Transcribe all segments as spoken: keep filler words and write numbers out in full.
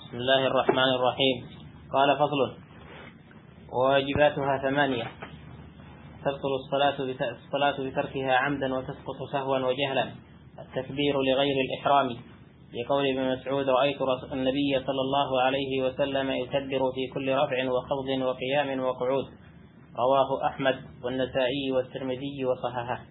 بسم الله الرحمن الرحيم. قال فصل: وواجباتها ثمانية: تبطل الصلاة الصلاة بتركها عمدا وتسقط سهوا وجهلا. التكبير لغير الإحرام، لقول ابن مسعود: رأيت النبي صلى الله عليه وسلم يكبر في كل رفع وخفض وقيام وقعود. رواه أحمد والنسائي والترمذي وصححه.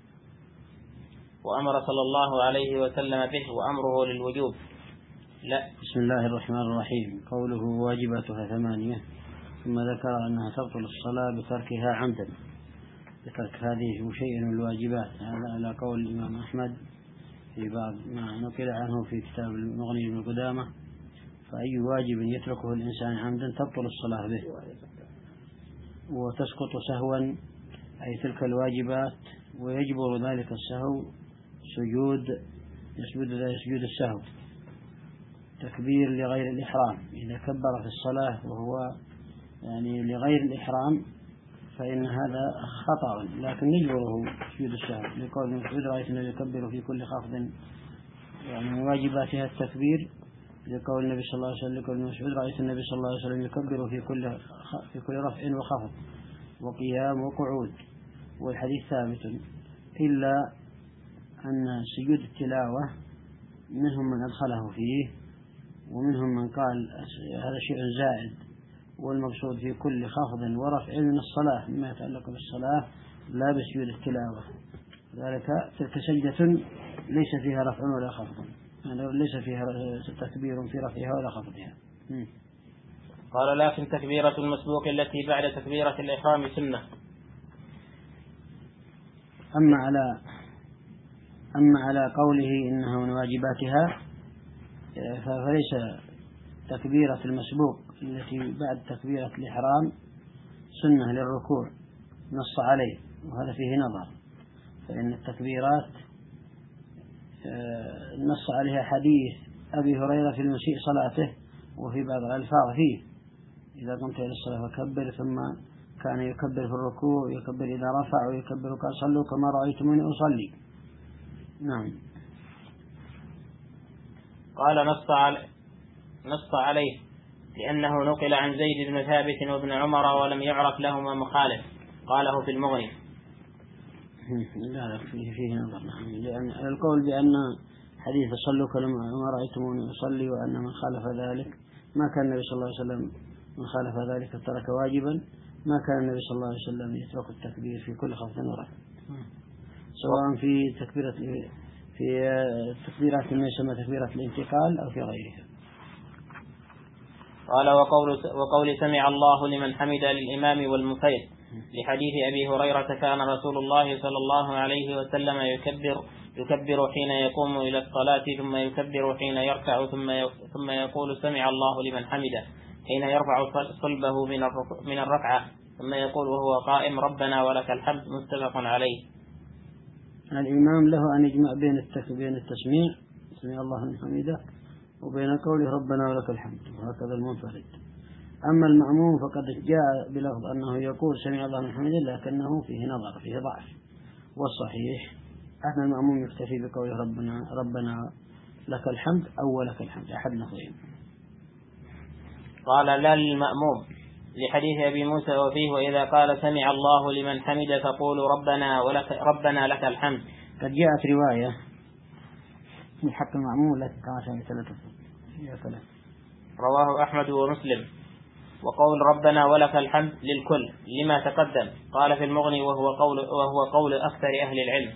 وأمر صلى الله عليه وسلم به، وأمره للوجوب. لا. بسم الله الرحمن الرحيم. قوله واجباتها ثمانية، ثم ذكر أنها تبطل الصلاة بتركها عمدا. بترك هذه شيء من الواجبات، هذا على قول الإمام أحمد في بعض ما نقل عنه في كتاب المغني بن قدامة. فأي واجب يتركه الإنسان عمدا تبطل الصلاة به، وتسقط سهوا أي تلك الواجبات، ويجبر ذلك السهو سجود يسجد سجود السهو. تكبير لغير الإحرام، إذا كبر في الصلاة وهو يعني لغير الإحرام فإن هذا خطأ، لكن يجبره سجود السهو، لقول ابن مسعود: رأيت النبي يكبر في كل خفض، يعني من واجباتها التكبير، لقول النبي صلى الله عليه وسلم: لقول ابن مسعود: رأيت النبي صلى الله عليه وسلم يكبر في كل في كل رفع وخفض وقيام وقعود. والحديث ثابت، إلا أن سجود التلاوة منهم من أدخله فيه، ومنهم من قال هذا شيء زائد، والمقصود في كل خفض ورفع من الصلاة مما يتعلق بالصلاة لا بسجود التلاوة. ذلك تلك سجدة ليس فيها رفع ولا خفض، يعني ليس فيها تكبير في رفعها ولا خفضها. قال: لكن تكبيرة المسبوق التي بعد تكبيرة الإحرام سنة. أما على أما على قوله إنها من واجباتها، فليس تكبيرة المسبوق التي بعد تكبيرة الإحرام سنة للركوع نص عليه، وهذا فيه نظر، فإن التكبيرات نص عليها حديث أبي هريرة في المسيء صلاته، وفي بعض الألفاظ فيه: إذا قمت إلى الصلاة فكبر، ثم كان يكبر في الركوع، يكبر إذا رفع، ويكبر قال: صلوا كما رأيتموني أصلي. نعم. قال: نص عليه نص عليه لأنه نقل عن زيد بن ثابت وابن عمر ولم يعرف لهما مخالف. قاله في المغني. لا لا فيه, فيه نظر، لأن القول بأن حديث صلوا كما رأيتموني أصلي وأن من خالف ذلك ما كان النبي صلى الله عليه وسلم، من خالف ذلك ترك واجبا، ما كان النبي صلى الله عليه وسلم يترك التكبير في كل خفض ورفع، سواء في تكبيرة في تكبيرات ما يسمى تكبيرة الانتقال أو في غيرها. قال: وقول, وقول سمع الله لمن حمد للإمام والمنفرد، لحديث أبي هريرة: كان رسول الله صلى الله عليه وسلم يكبر يكبر حين يقوم إلى الصلاة، ثم يكبر حين يركع، ثم ثم يقول: سمع الله لمن حمده، حين يرفع صلبه من الركعة، ثم يقول وهو قائم: ربنا ولك الحمد. متفق عليه. الإمام له أن يجمع بين بين التسميع سمع الله لمن حمده وبين قوله ربنا ولك الحمد، وهكذا المنفرد. أما المأموم فقد جاء بلفظ أنه يقول سمع الله لمن حمده، لكنه فيه نظر، فيه ضعف، والصحيح أن المأموم يكتفي بقوله ربنا ربنا لك الحمد أو ولك الحمد، أحد لفظين. قال: لا للمأموم، لحديث أبي موسى وفيه: وإذا قال سمع الله لمن حمده فقولوا ربنا ولك ربنا لك الحمد. قد جاءت رواية في حق المأموم التي كما ثلاثة، رواه أحمد ومسلم. وقول ربنا ولك الحمد للكل لما تقدم. قال في المغني: وهو قول وهو قول أكثر أهل العلم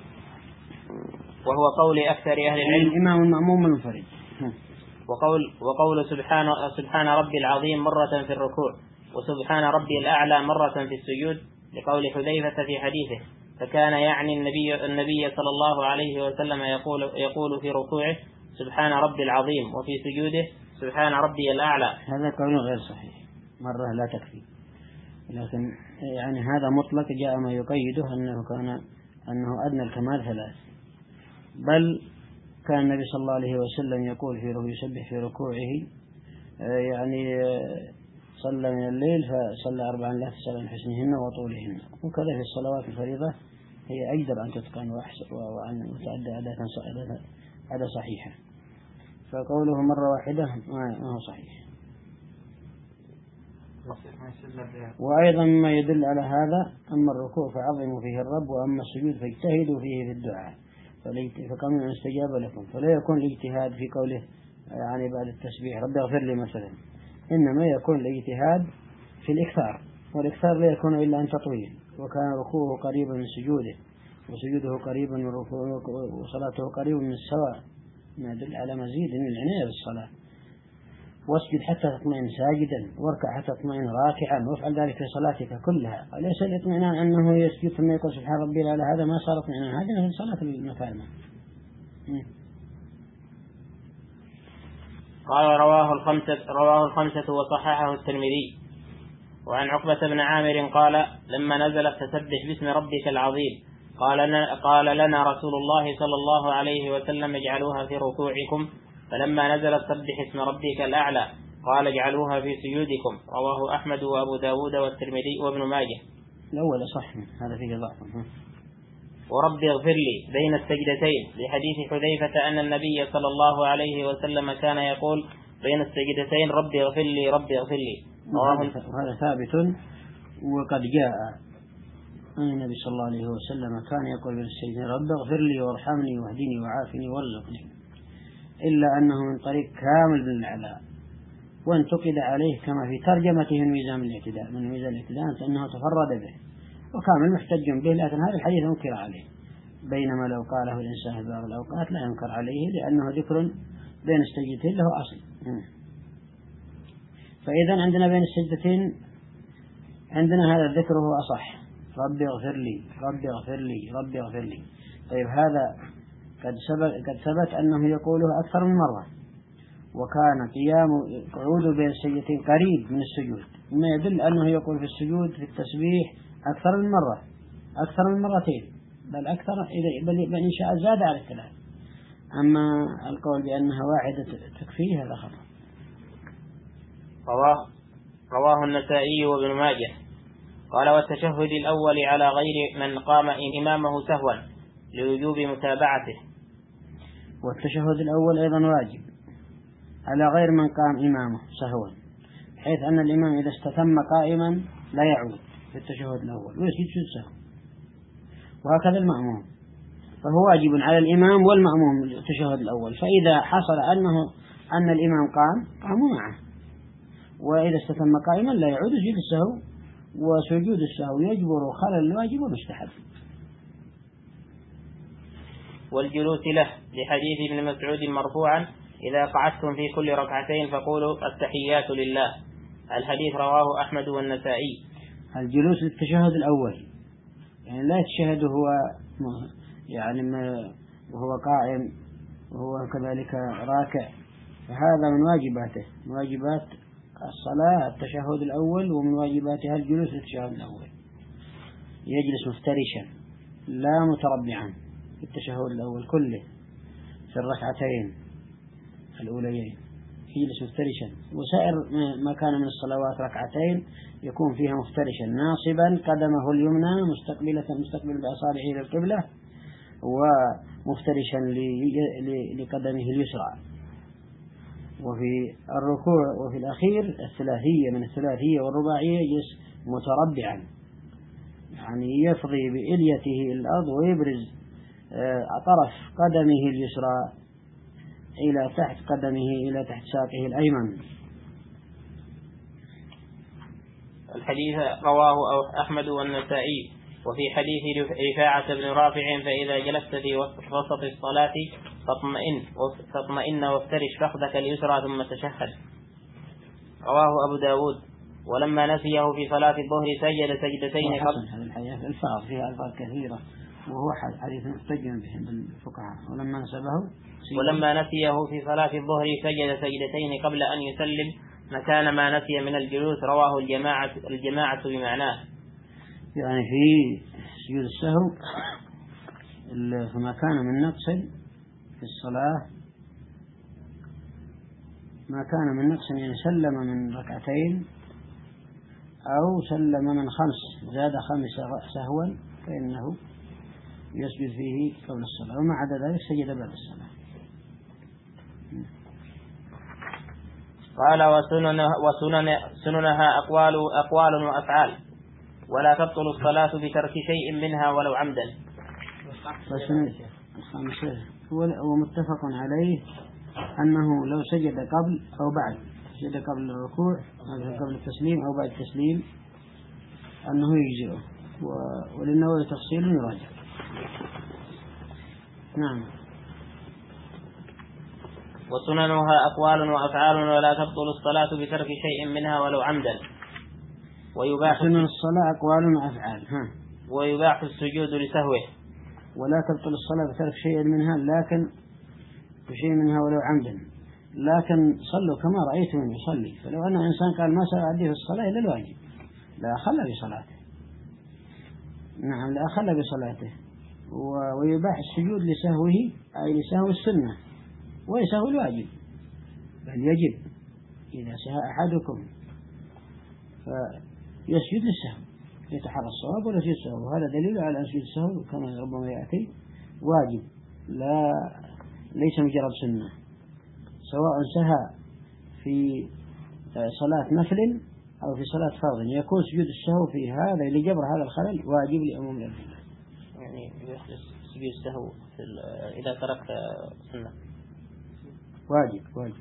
وهو قول أكثر أهل العلم الإمام المأموم المنفرد. وقول وقول سبحان سبحان ربي العظيم مرة في الركوع، وسبحان ربي الأعلى مرة في السجود، لقول حذيفة في حديثه: فكان يعني النبي النبي صلى الله عليه وسلم يقول يقول في ركوعه: سبحان ربي العظيم، وفي سجوده: سبحان ربي الأعلى. هذا قول غير صحيح، مرة لا تكفي، لكن يعني هذا مطلق، جاء ما يقيده أنه كان أنه أدنى الكمال ثلاث، بل كان النبي صلى الله عليه وسلم يقول في يسبح في ركوعه يعني صلى من الليل فصلى أربعا لا تسأل عن حسنهن وطولهن، وكذا في الصلوات الفريضة هي أجدر أن تتقن وأن تعد عادة صحيحة. فقوله مرة واحدة ما هو صحيح. وأيضا مما يدل على هذا أما الركوع فعظموا فيه الرب وأما السجود فاجتهدوا فيه في الدعاء فقام من استجاب لكم. فلا يكون الاجتهاد في قوله يعني بعد التسبيح رب اغفر لي مثلا، إنما يكون الاجتهاد في الإكثار، والإكثار لا يكون إلا أن تطويل. وكان ركوعه قريبا من سجوده وسجوده قريبا من ركوعه وصلاته قريبا من السواء، ما يدل على مزيد من العناية بالصلاة. واسجد حتى تطمئن ساجدا واركع حتى تطمئن راكعا وافعل ذلك في صلاتك كلها. وليس الاطمئنان أنه يسجد ثم يقول سبحان ربي الأعلى، هذا ما صار اطمئنان، هذا في صلاة المكالمة. قال رواه الخمسة رواه الخمسة وصححه الترمذي. وعن عقبة بن عامر قال لما نزلت فسبح باسم ربك العظيم قال لنا, قال لنا رسول الله صلى الله عليه وسلم اجعلوها في ركوعكم، فلما نزلت سبح اسم ربك الأعلى قال اجعلوها في سجودكم. رواه أحمد وأبو داود والترمذي وابن ماجه. الأول صح، هذا فيه ضعف. ورب اغفر لي بين السجدتين لحديث حذيفة أن النبي صلى الله عليه وسلم كان يقول بين السجدتين رب اغفر لي رب اغفر لي. وهذا ثابت، وقد جاء أن النبي صلى الله عليه وسلم كان يقول بين السجدتين رب اغفر لي وارحمني واهدني وعافني وارزقني، إلا أنه من طريق كامل بن العلاء، وانتقد عليه كما في ترجمته من ميزان الاعتدال من ميزان الاعتدال أنه تفرد به وكامل محتج به، لكن هذا الحديث منكر عليه، بينما لو قاله الإنسان في بعض الأوقات لا ينكر عليه لأنه ذكر بين السجدتين له أصل. فإذا عندنا بين السجدتين عندنا هذا الذكر هو أصح، ربي اغفر لي ربي اغفر لي ربي اغفر لي. طيب هذا قد ثبت قد ثبت أنه يقوله أكثر من مرة، وكان قيام قعوده بين السجدتين قريب من السجود، مما يدل أنه يقول في السجود في التسبيح أكثر من مرة، أكثر من مرتين، بل أكثر بل إن شاء زاد على الثلاث. أما القول بأنها واحدة تكفيه هذا خطأ. رواه رواه النسائي وابن ماجه. قال والتشهد الأول على غير من قام إمامه سهوا لوجوب متابعته. والتشهد الأول أيضا واجب على غير من قام إمامه سهوا، حيث أن الإمام إذا استتم قائما لا يعود في التشهد الأول ويسجد سهوا، وهكذا المأموم، فهو واجب على الإمام والمأموم التشهد الأول. فإذا حصل أنه أن الإمام قام قاموا معه، وإذا استتم قائما لا يعود يسجد السهو، وسجود السهو يجبر خلل الواجب ومستحب. والجلوس له لحديث ابن مسعود مرفوعا إذا قعدتم في كل ركعتين فقولوا التحيات لله. الحديث رواه أحمد والنسائي. الجلوس للتشهد الأول يعني لا يتشهد هو يعني وهو قائم وهو كذلك راكع، فهذا من واجباته، من واجبات الصلاة التشهد الأول، ومن واجباتها الجلوس للتشهد الأول. يجلس مفترشا لا متربعا في التشهد الأول كله في الركعتين الأوليين، يجلس مفترشا، وسائر ما كان من الصلوات ركعتين يكون فيها مفترشا ناصبا قدمه اليمنى مستقبلة مستقبل بأصابعه إلى القبلة، ومفترشا لقدمه اليسرى. وفي الركوع وفي الأخير الثلاثية من الثلاثية والرباعية يجلس متربعا، يعني يفضي بإليته الأرض ويبرز طرف قدمه اليسرى إلى تحت قدمه إلى تحت ساقه الأيمن. الحديث رواه أحمد والنسائي. وفي حديث رفاعة بن رافع فإذا جلست في وسط الصلاة فاطمئن فاطمئن وافترش فخذك اليسرى ثم تشهد. رواه أبو داود. ولما نسيه في صلاة الظهر سجد سجدتين قبل. الفاظ فيها ألفاظ كثيرة، وهو حديث محتج به الفقهاء. ولما نسبه ولما نسيه في صلاة الظهر سجد سجدتين قبل أن يسلم مكان ما نسي من الجلوس. رواه الجماعة الجماعة بمعناه. يعني في سجود السهو فما كان من نقص في الصلاة، ما كان من نقص يعني سلم من ركعتين أو سلم من خمس زاد خمس سهوا فإنه يسجد فيه قبل الصلاة، وما عدا ذلك سجد بعد الصلاة. قال وسنن وسنن سننها أقوال أقوال وأفعال ولا تبطل الصلاة بترك شيء منها ولو عمدا. هو متفق عليه أنه لو سجد قبل أو بعد، سجد قبل الركوع أو قبل التسليم أو بعد التسليم أنه يجزئه، وللنووي تفصيل يراجع. نعم. وسننها أقوال وأفعال ولا تبطل الصلاة بترك شيء منها ولو عمدا. ويباح سنن الصلاة أقوال وأفعال. ها. ويباح السجود لسهوه. ولا تبطل الصلاة بترك شيء منها، لكن بشيء منها ولو عمدا. لكن صلوا كما رأيتم يصلي، فلو أن إنسان قال ما سأعديه الصلاة إلا الواجب لا أخل بصلاته. نعم لا أخل بصلاته. ويباح السجود لسهوه أي لسهو السنة ويسهو الواجب، بل يجب إذا سهى أحدكم فيسجد للسهو يتحرى الصواب ولا يسجد السهو. وهذا دليل على أن سجود السهو كما ربما يأتي واجب لا ليس مجرد سنة، سواء سهى في صلاة نفل أو في صلاة فرض يكون سجود السهو في هذا لجبر هذا الخلل واجب لعموم الأدلة. يعني سجود السهو إذا ترك سنة واجب واجب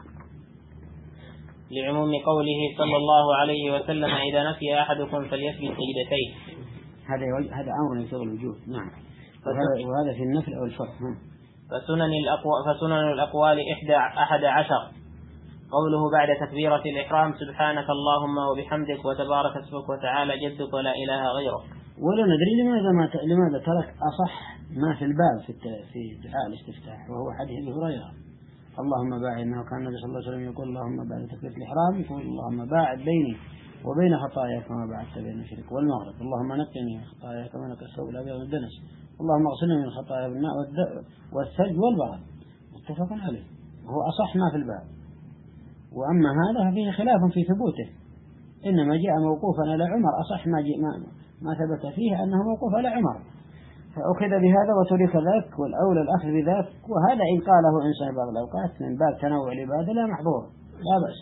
لعموم قوله صلى الله عليه وسلم إذا نسي أحدكم فليسجد سجدتين. هذا هذا أمر يقتضي الوجوب. نعم. وهذا, وهذا في النفل أو الفرض. فسنن الأقوال فسنن الأقوال إحدى أحد عشر. قوله بعد تكبيرة الإحرام سبحانك اللهم وبحمدك وتبارك اسمك وتعالى جدك ولا إله غيرك. ولا ندري لماذا ما ت... لماذا ترك أصح ما في الباب في الت... في دعاء الاستفتاح، وهو حديث أبي هريرة اللهم باعد، انه كان النبي صلى الله عليه وسلم يقول اللهم بعد تكبيرة الإحرام يقول اللهم باعد بيني وبين خطاياي كما باعدت بين المشرق والمغرب، اللهم نقني من خطاياي كما نقى الثوب الأبيض من الدنس، اللهم اغسلني من خطاياي بالماء والثلج والبرد. متفق عليه وهو أصح ما في الباب. وأما هذا ففيه خلاف في ثبوته، إنما جاء موقوفا على عمر، أصح ما, ما, ما ثبت فيه أنه موقوف على عمر، فأخذ بهذا وترك ذاك، والأولى الأخذ بذاك. وهذا إن قاله إنسان بعض الأوقات من باب تنوع العبادة لا محظور لا بأس.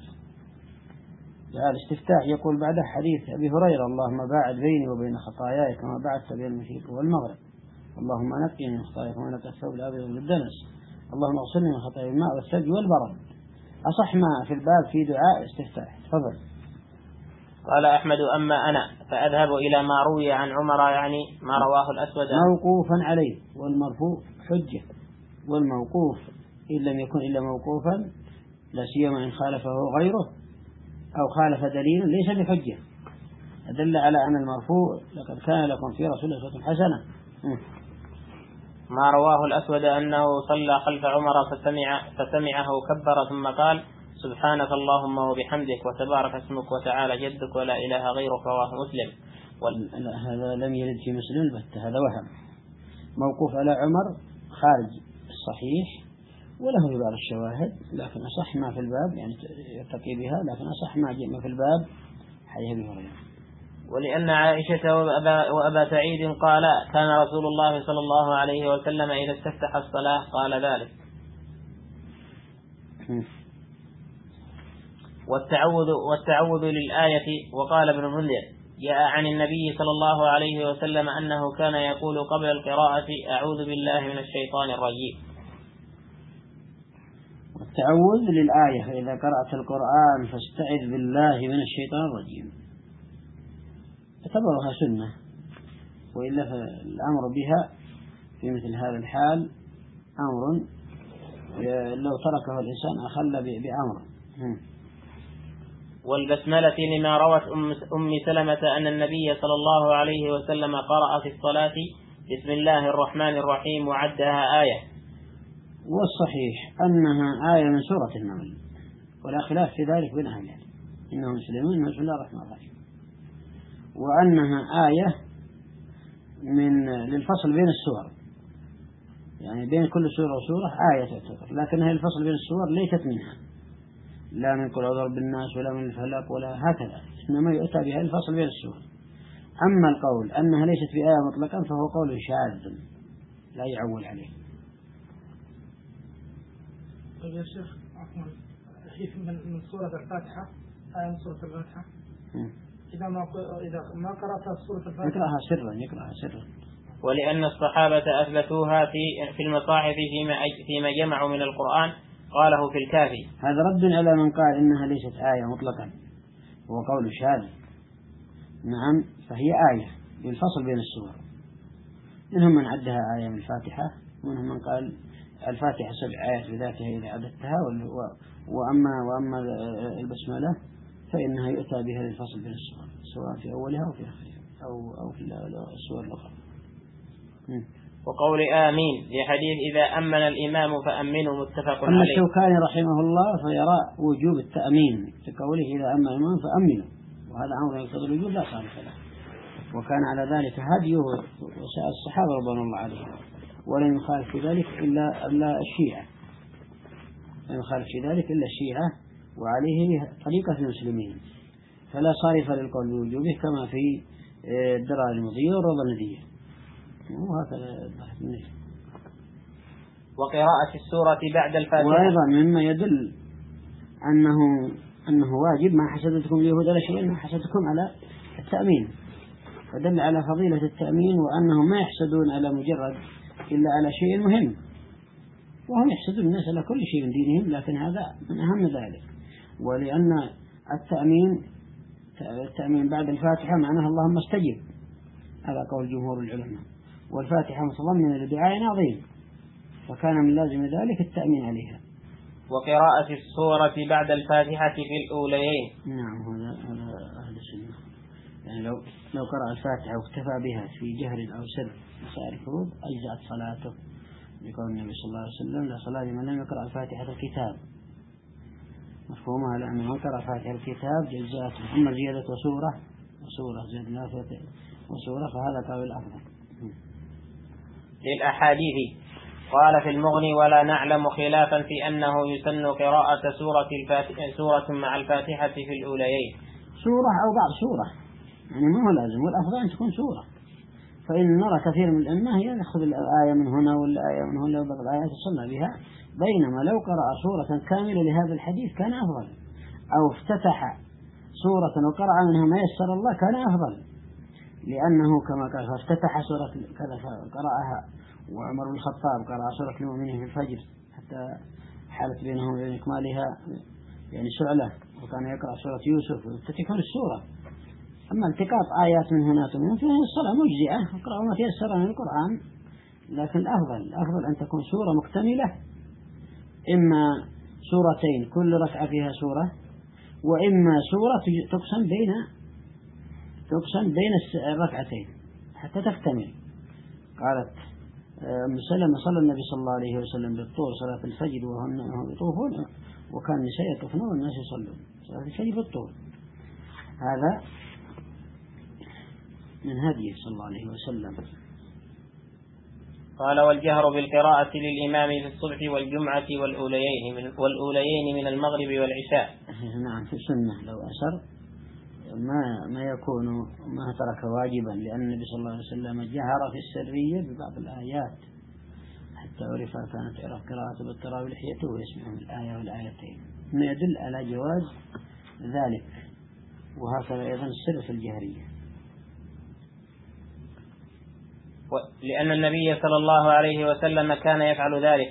دعاء الاستفتاح يقول بعده حديث أبي هريرة اللهم باعد بيني وبين خطاياي كما باعدت بين المشرق والمغرب، اللهم نقني من خطاياي كما نقى الثوب الأبيض من الدنس، اللهم اغسلني من خطاياي بالماء والثلج والبرد. أصح ما في الباب في دعاء الاستفتاح. تفضل. قال أحمد أما أنا فأذهب إلى ما روي عن عمر، يعني ما رواه الأسود موقوفا عليه، والمرفوع حجة، والموقوف إن لم يكن إلا موقوفا لا سيما إن خالفه غيره أو خالف دليل ليس بحجة، أدل على أن المرفوع لقد كان لكم في رسول الله أسوة حسنة. ما رواه الأسود أنه صلى خلف عمر فسمع فسمعه كبر ثم قال سبحانك اللهم وبحمدك وتبارك اسمك وتعالى جدك ولا إله غيرك، رواه مسلم. وال... هذا لم يرد في مسلم البتة، هذا وهم موقوف على عمر خارج الصحيح وله في بعض الشواهد، لكن أصح ما في الباب يعني يرتقي بها، لكن أصح ما جاء في الباب حديث أبي هريرة. ولأن عائشة وأبا, وأبا سعيد قال كان رسول الله صلى الله عليه وسلم إذا استفتح الصلاة قال ذلك. والتعوذ, والتعوذ للآية. وقال ابن المنذر جاء عن النبي صلى الله عليه وسلم أنه كان يقول قبل القراءة أعوذ بالله من الشيطان الرجيم. والتعوذ للآية، فإذا قرأت القرآن فاستعذ بالله من الشيطان الرجيم، اعتبرها سنة، وإلا فالأمر بها في مثل هذا الحال أمر لو تركه الإنسان أخل بأمر. والبسملة لما روت أم سلمة أن النبي صلى الله عليه وسلم قرأ في الصلاة بسم الله الرحمن الرحيم وعدها آية. والصحيح أنها آية من سورة النمل، ولا خلاف في ذلك بين أهل العلم، إنهم مسلمون بسم الله الرحمن الرحيم، وأنها آية من للفصل بين السور، يعني بين كل سورة وسورة آية تعتبر، لكنها الفصل بين السور ليست منها، لا من قل أعوذ برب الناس ولا من الفلق ولا هكذا، إنما يؤتى بها الفصل بين السور. أما القول أنها ليست في آية مطلقا فهو قول شاذ لا يعول عليه. طيب يا شيخ عفوا، التخفيف من سورة الفاتحة، آية من سورة الفاتحة إذا ما إذا ما قرأت سورة الفاتحة يقرأها سرا يقرأها سرا. ولأن الصحابة أثبتوها في في المصاحف فيما فيما جمعوا من القرآن قاله في الكافي. هذا رد على من قال إنها ليست آية مطلقا، هو قول شاذ. نعم فهي آية بالفصل بين السور، منهم من عدها آية من الفاتحة، ومنهم من قال الفاتحة سبع آيات بذاتها إذا عددتها، وأما وأما البسملة فإنها يؤتى بها للفصل بين السور سواء في أولها أو في آخرها أو أو في السور الأخرى. وقول آمين لحديث إذا أمن الإمام فأمنوا متفق عليه. أما الشوكاني رحمه الله فيرى وجوب التأمين لقوله إذا أمن الإمام فأمنوا، وهذا أمر يقتضي الوجوب لا صارف له، وكان على ذلك هديه وسائر الصحابة رضوان الله عليهم، ولم يخالف في ذلك إلا إلا الشيعة، لم يخالف في ذلك إلا الشيعة، وعليه طريقة المسلمين، فلا صارف للقول بوجوبه كما في الدرر المضية والروضة الندية، وهكذا. وقراءة السورة بعد الفاتحة. وأيضا مما يدل أنه أنه واجب ما حسدتكم اليهود على شيء ما حسدتكم على التأمين، فدل على فضيلة التأمين وأنهم ما يحسدون على مجرد إلا على شيء مهم، وهم يحسدون الناس على كل شيء من دينهم، لكن هذا من أهم ذلك. ولأن التأمين التأمين بعد الفاتحة معناه اللهم استجب على قول جمهور العلماء، والفاتحة متضمنة لدعاء عظيم، فكان من لازم ذلك التأمين عليها. وقراءة السورة بعد الفاتحة في الأوليين. نعم هذا هذا أهل السنة، يعني لو لو قرأ الفاتحة واكتفى بها في جهر أو سر سائر الفروض أجزأت صلاته، يقول النبي صلى الله عليه وسلم لا صلاة لمن لم يقرأ الفاتحة الكتاب، مفهومها لأن من قرأ فاتحة الكتاب جزاته، أما زيادة وسورة وسورة زيادة نافذة وسورة فهذا قول الأفضل. للأحاديث قال في المغني ولا نعلم خلافا في أنه يسن قراءة سورة الفاتحة سورة مع الفاتحة في الأوليين، سورة أو بعض سورة، يعني ما هو لازم، والأفضل أن تكون سورة، فإن نرى كثير من الأئمة يأخذ الآية من هنا والآية من هنا وبعض الآيات يصلى بها، بينما لو قرأ سورة كاملة لهذا الحديث كان أفضل، أو افتتح سورة وقرأ منها ما يسر الله كان أفضل، لأنه كما قال فافتتح سورة كذا قرأها، وعمر بن الخطاب قرأ سورة المؤمنين في الفجر حتى حالت بينهم وبين إكمالها يعني سعلة، وكان يقرأ سورة يوسف وتتكون السورة. أما التقاط آيات من هنا ومن هنا فهي الصلاة مجزئة، اقرأوا ما تيسر من القرآن، لكن الأفضل الأفضل أن تكون سورة مكتملة، إما سورتين كل ركعة فيها سورة، وإما سورة تقسم بين تقسم بين الركعتين حتى تكتمل. قالت أم سلمة صلى النبي صلى الله عليه وسلم بالطور صلاة الفجر وهم يطوفون، وكان النساء يطوفون والناس يصلون صلاة الفجر بالطور، هذا من هديه صلى الله عليه وسلم. قال والجهر بالقراءة للإمام في الصبح والجمعة والأوليين من, والأوليين من المغرب والعشاء. نعم في السنة لو أسر ما ما يكون ما ترك واجبا، لأن النبي صلى الله عليه وسلم جهر في السرية ببعض الآيات حتى عرف كانت قراءة بالتراويح لحيته ويسمعون الآية والآيتين، ما يدل على جواز ذلك، وهكذا أيضا السر في الجهرية. لأن النبي صلى الله عليه وسلم كان يفعل ذلك،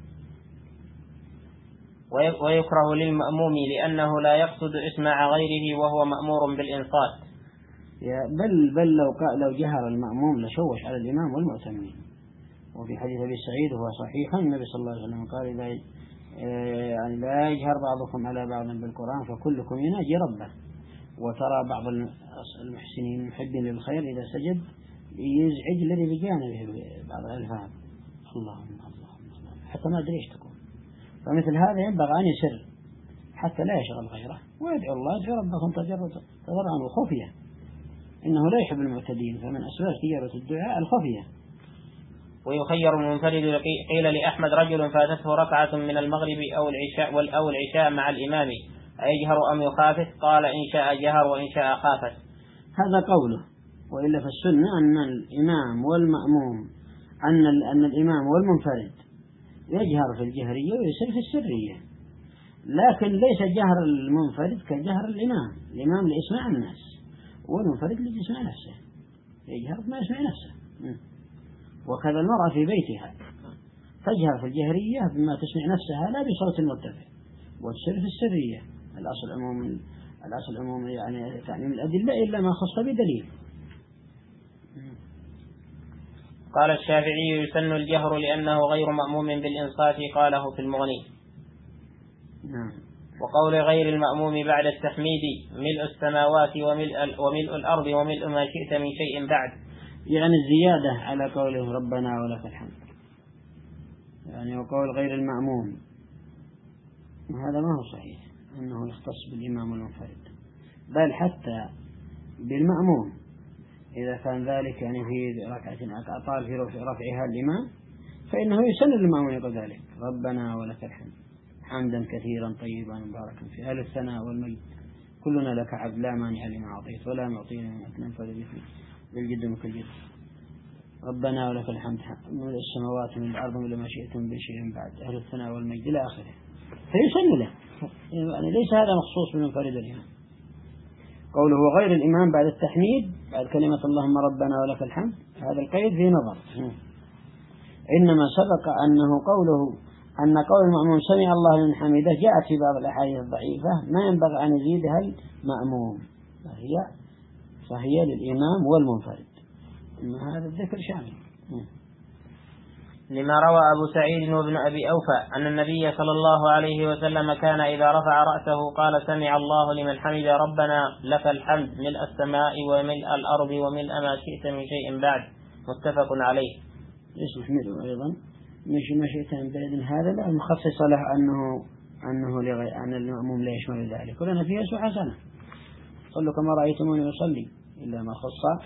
ويكره للمأموم لأنه لا يقصد إسماع غيره وهو مأمور بالإنصات. بل بل لو لو جهر المأموم لشوش على الإمام والمؤتمين. وفي حديث أبي سعيد وهو صحيح النبي صلى الله عليه وسلم قال إذا يعني لا يجهر بعضكم على بعض بالقرآن فكلكم يناجي ربه. وترى بعض المحسنين المحبين للخير إذا سجد يزعج الذي بجانبه بعض الألفاظ اللهم اللهم حتى ما أدري إيش تكون، فمثل هذا ينبغي أن يسر حتى لا يشغل غيره، ويدعو الله يدعو ربكم تضرعا وخفية، إنه لا يحب المعتدين، فمن أسباب استجابة الدعاء الخفية. ويخير المنفرد. قيل لأحمد رجل فاتته ركعة من المغرب أو العشاء أو العشاء مع الإمام أيجهر أم يخافت؟ قال إن شاء جهر وإن شاء خافت. هذا قوله، وإلا في السنة أن الإمام والمأموم أن أن الإمام والمنفرد يجهر في الجهرية ويسر في السرية، لكن ليس جهر المنفرد كجهر الإمام. الإمام ليسمع الناس، والمنفرد ليسمع نفسه، يجهر ما يسمع نفسه. وكذا المرأة في بيتها تجهر في الجهرية بما تسمع نفسها لا بصوت مرتفع، والسر في السرية. الأصل عموم الأصل عموم يعني تعليم الأدلة إلا ما خص بدليل. قال الشافعي يسن الجهر لأنه غير مأموم بالإنصات، قاله في المغني. نعم. وقول غير المأموم بعد التحميد ملء السماوات وملء, وملء الأرض وملء ما شئت من شيء بعد، يعني الزيادة على قوله ربنا ولك الحمد. يعني وقول غير المأموم هذا ما هو صحيح أنه يختص بالإمام المنفرد، بل حتى بالمأموم إذا كان ذلك يعني في ركعة أطال في رفعها الإمام فإنه يسن للمأموم يقول ذلك ربنا ولك الحمد حمدا كثيرا طيبا مباركا في أهل الثناء والمجد كلنا لك عبد لا مانع لما أعطيت ولا معطينا من أتنفذ به بالجد وكالجد. ربنا ولك الحمد من السماوات من الأرض من ما شئتم بشيء بعد أهل الثناء والمجد إلى آخره، فيسن له. يعني ليس هذا مخصوص بالمنفرد الإمام. قوله غير الإمام بعد التحميد بعد كلمة اللهم ربنا ولك الحمد هذا القيد في نظر، إنما سبق أنه قوله أن قول المأموم سمع الله لمن حمده جاءت في بعض الأحاديث الضعيفة ما ينبغي أن يزيدها المأموم، فهي فهي للإمام والمنفرد. إن هذا الذكر شامل. لما روى أبو سعيد وابن أبي أوفى أن النبي صلى الله عليه وسلم كان إذا رفع رأسه قال سمع الله لمن حمد ربنا لك الحمد ملء السماء وملء الأرض وملء ما شئت من شيء بعد، متفق عليه. يصلح ملء أيضا مش ما شئت من بعد، هذا لا مخصص له أنه أنه لغير أن المأموم لا يشمل ذلك، ولنا فيها سوء حسنة صلوا كما رأيتموني يصلي إلا ما خص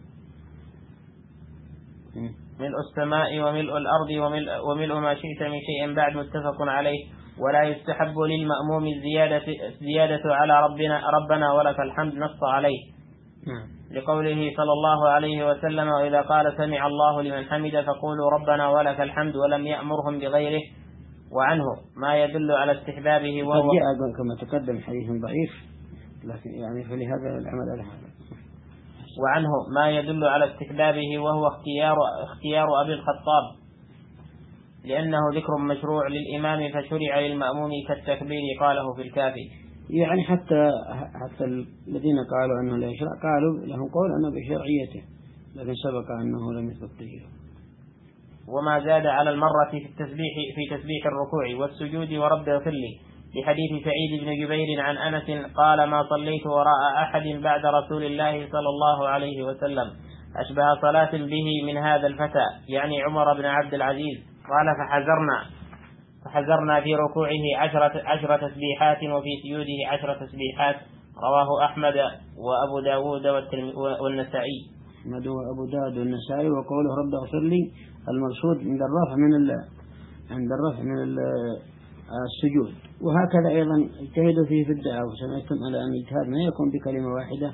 ملء السماء وملء الأرض وملء, وملء ما شئت من شيء بعد، متفق عليه. ولا يستحب للمأموم الزيادة زيادة على ربنا ربنا ولك الحمد، نص عليه لقوله صلى الله عليه وسلم وإذا قال سمع الله لمن حمد فقولوا ربنا ولك الحمد، ولم يأمرهم بغيره. وعنه ما يدل على استحبابه وهو قد جاء كما تقدم حديث ضعيف لكن يعني فلهذا العمل على هذا. وعنه ما يدل على استحبابه وهو اختيار اختيار أبي الخطاب لأنه ذكر مشروع للإمام فشرع للمأموم كالتكبير، قاله في الكافي. يعني حتى حتى الذين قالوا أنه لا يشرع قالوا لهم قول أنه بشرعيته، لكن سبق أنه لم يثبت دليل. وما زاد على المرة في التسبيح في تسبيح الركوع والسجود ورب اغفر لي، لحديث سعيد بن جبير عن أنس قال ما صليت وراء أحد بعد رسول الله صلى الله عليه وسلم أشبه صلاة به من هذا الفتى، يعني عمر بن عبد العزيز. قال فحذرنا فحذرنا في ركوعه عشرة, عشرة تسبيحات وفي سجوده عشرة تسبيحات، رواه أحمد وأبو داود والنسائي. أحمد وأبو داود والنسائي. وقوله رب اغفر لي المقصود عند الرفع من عند الرفع من السجود. وهكذا أيضا اجتهدوا فيه في الدعاء، وسمعتم على أن الاجتهاد ما يكون بكلمة واحدة،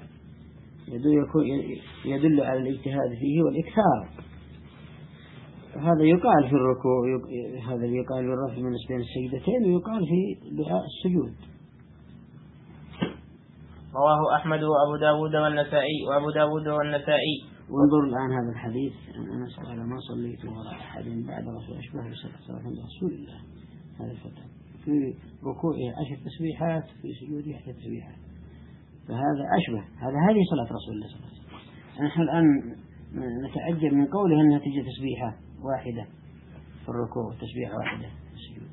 يدل على الاجتهاد فيه والإكثار. هذا يقال في الركوع، هذا يقال في الرفع من بين السجدتين، ويقال في دعاء السجود. رواه أحمد وأبو داود والنسائي وأبو داود والنسائي. وانظر الآن هذا الحديث أن أنس قال ما صليت وراء أحد بعد رسول أشبه بصلاة رسول الله هذا الفتى، في ركوعه عشر تسبيحات في سجوده عشر تسبيحات، فهذا أشبه هذا هذه صلاة رسول الله صلى الله عليه وسلم. نحن الآن نتعجب من قوله أنها تجي تسبيحة واحدة في الركوع وتسبيحة واحدة في السجود.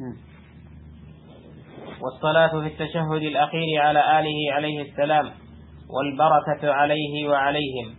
والصلاة في التشهد الأخير على آله عليه السلام والبركة عليه وعليهم،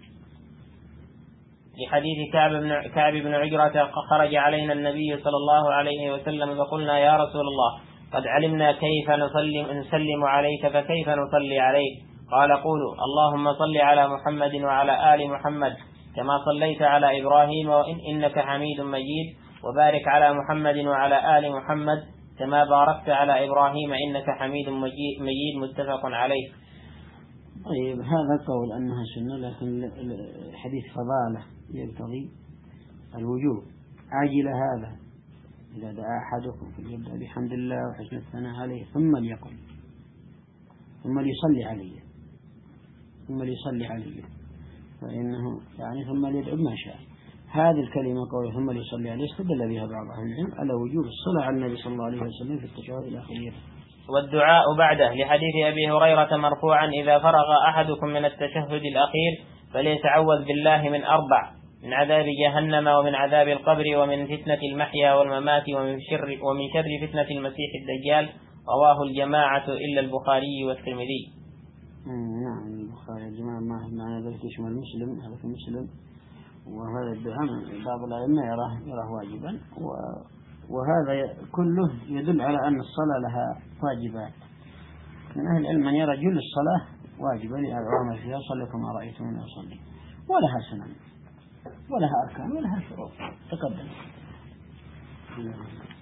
لحديث كعب بن, كعب بن عجرة خرج علينا النبي صلى الله عليه وسلم فقلنا يا رسول الله قد علمنا كيف نسلم, نسلم عليك فكيف نصلي عليك؟ قال قولوا اللهم صل على محمد وعلى آل محمد كما صليت على إبراهيم وإن إنك حميد مجيد، وبارك على محمد وعلى آل محمد كما باركت على إبراهيم إنك حميد مجيد، متفق عليه. طيب هذا قول أنها سنة، لكن الحديث فضالة يقتضي الوجوب. عاجل هذا إذا دعا أحدكم فليبدأ بحمد الله وحسن الثناء عليه ثم ليقل ثم ليصلي عليه ثم ليصلي عليه فإنه يعني ثم ليدعو ما شاء. هذه الكلمة قوله ثم ليصلي عليه استدل بها بعض أهل العلم على وجوب الصلاة على النبي صلى الله عليه وسلم في التشهد الأخير. والدعاء بعده لحديث أبي هريرة مرفوعا إذا فرغ أحدكم من التشهد الأخير فليتعوذ بالله من أربع: من عذاب جهنم ومن عذاب القبر ومن فتنة المحيا والممات ومن شر ومن شر فتنة المسيح الدجال. رواه الجماعة إلا البخاري والترمذي. نعم البخاري الجماعة ما معنى ذلك يشمل مسلم هذا في مسلم. وهذا الدعاء بعض العلماء يراه يراه واجبا وهذا كله يدل على أن الصلاة لها واجبات. من أهل العلم من يرى جل الصلاة واجبة لأعوام فيها صلوا كما رأيتموني أصلي ولها سنن ولها أركان ولها شروط تقدم.